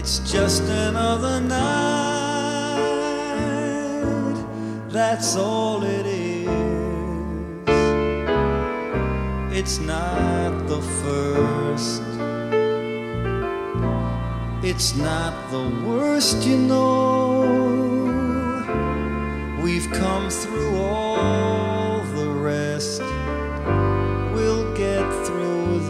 It's just another night, that's all it is. It's not the first, it's not the worst, you know. We've come through all